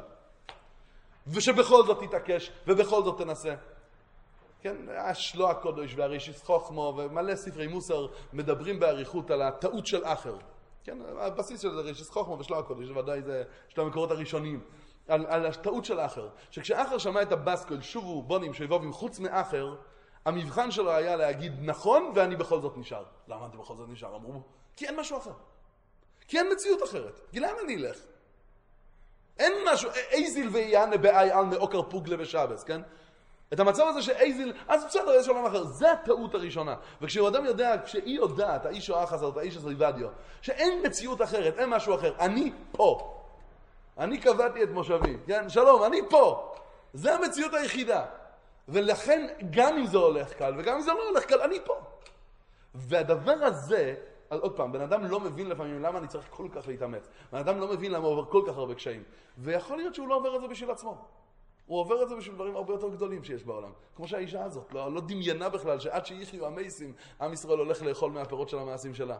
ושבכל זאת תתעקש ובכל זאת תנסה. כן, השלוע הקודש והרישיס חוכמו ומלא ספרי מוסר מדברים בעריכות על הטעות של אחר. כן, הבסיס של הרישיס חוכמו ושלוע הקודש, ודאי זה של המקורות הראשונים. על הטעות של אחר. שכשאחר שמע את הבסקול, שובו בונים שיבובים חוץ מאחר, המבחן שלו היה להגיד נכון, ואני בכל זאת נשאר. למה אני בכל זאת נשאר? אמרו, כי אין משהו אחר. כי אין מציאות אחרת. כי לאן אני אלך? אין משהו, איזיל ויענה באי על מאוקר פוגלה בשבס, כן? את המצב הזה שאיזיל, אז בסדר, יש עולם אחר. זה הטעות הראשונה. וכשאדם יודע, כשהיא יודעת, האיש או האח הזאת, האיש הסריבדיו, שאין מציאות אחרת, אין משהו אחר, אני פה. אני קבעתי את מושבי, כן? שלום, אני פה. זה המציאות היחידה. ולכן, גם אם זה הולך קל, וגם אם זה לא הולך קל, אני פה. והדבר הזה, עוד פעם, בן אדם לא מבין לפעמים למה אני צריך כל כך להתאמץ. בן אדם לא מבין למה הוא עובר כל כך הרבה קשיים. ויכול להיות שהוא לא עובר את זה בשביל עצמו. הוא עובר את זה בשביל דברים הרבה יותר גדולים שיש בעולם. כמו שהאישה הזאת, לא דמיינה בכלל שעד שיחיו המייסים, עם ישראל הולך לאכול מהפירות של המעשים שלה.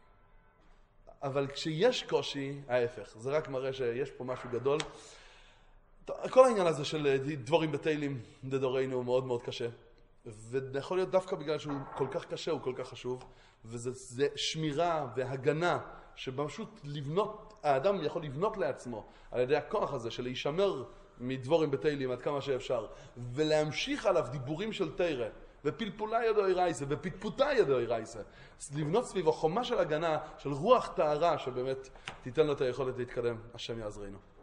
אבל כשיש קושי, ההפך. זה רק מראה שיש פה משהו גדול. כל העניין הזה של דבורים בתהילים לדורנו הוא מאוד מאוד קשה. ויכול להיות דווקא בגלל שהוא כל כך קשה, הוא כל כך חשוב. וזה שמירה והגנה שפשוט לבנות, האדם יכול לבנות לעצמו על ידי הכוח הזה של להישמר מדבורים בתהילים עד כמה שאפשר. ולהמשיך עליו דיבורים של תירה. ופלפולה ידו אירייסה, ופטפותה ידו אירייסה. לבנות סביבו חומה של הגנה, של רוח טהרה, שבאמת תיתן לו את היכולת להתקדם. השם יעזרנו.